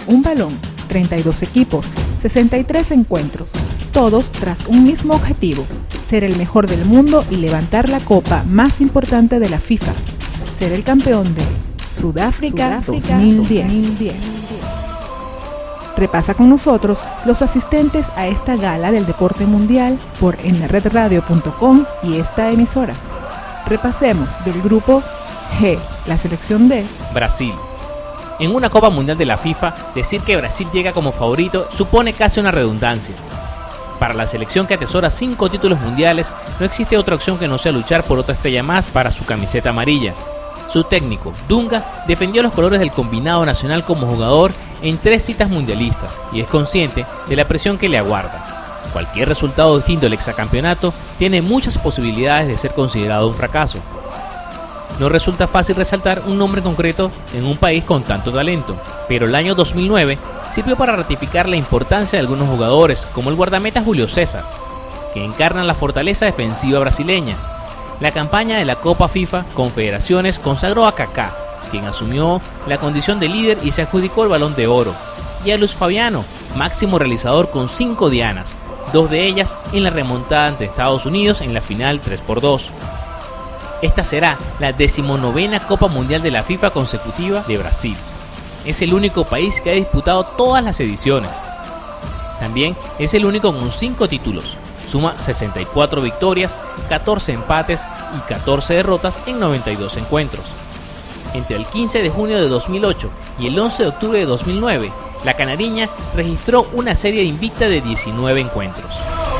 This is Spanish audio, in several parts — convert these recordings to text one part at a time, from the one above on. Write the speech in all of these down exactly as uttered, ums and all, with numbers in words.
un balón, treinta y dos equipos, sesenta y tres encuentros, todos tras un mismo objetivo, ser el mejor del mundo y levantar la copa más importante de la FIFA, ser el campeón de Sudáfrica, Sudáfrica dos mil diez. dos mil diez. Repasa con nosotros los asistentes a esta gala del deporte mundial por en la red radio punto com y esta emisora. Repasemos del grupo G, la selección de Brasil. En una Copa Mundial de la FIFA, decir que Brasil llega como favorito supone casi una redundancia. Para la selección que atesora cinco títulos mundiales, no existe otra opción que no sea luchar por otra estrella más para su camiseta amarilla. Su técnico, Dunga, defendió los colores del combinado nacional como jugador en tres citas mundialistas y es consciente de la presión que le aguarda. Cualquier resultado distinto al hexacampeonato tiene muchas posibilidades de ser considerado un fracaso. No resulta fácil resaltar un nombre concreto en un país con tanto talento, pero el año dos mil nueve sirvió para ratificar la importancia de algunos jugadores, como el guardameta Julio César, que encarnan la fortaleza defensiva brasileña. La campaña de la Copa FIFA Confederaciones consagró a Kaká, quien asumió la condición de líder y se adjudicó el Balón de Oro, y a Luis Fabiano, máximo realizador con cinco dianas, dos de ellas en la remontada ante Estados Unidos en la final tres por dos. Esta será la decimonovena Copa Mundial de la FIFA consecutiva de Brasil. Es el único país que ha disputado todas las ediciones. También es el único con cinco títulos. Suma sesenta y cuatro victorias, catorce empates y catorce derrotas en noventa y dos encuentros. Entre el quince de junio de dos mil ocho y el once de octubre de dos mil nueve, la canariña registró una serie invicta de diecinueve encuentros.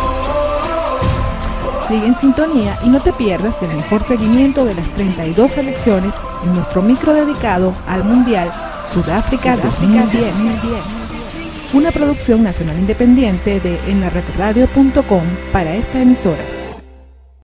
Sigue en sintonía y no te pierdas del mejor seguimiento de las treinta y dos selecciones en nuestro micro dedicado al Mundial Sudáfrica, Sudáfrica dos mil diez. Una producción nacional independiente de en la red radio punto com para esta emisora.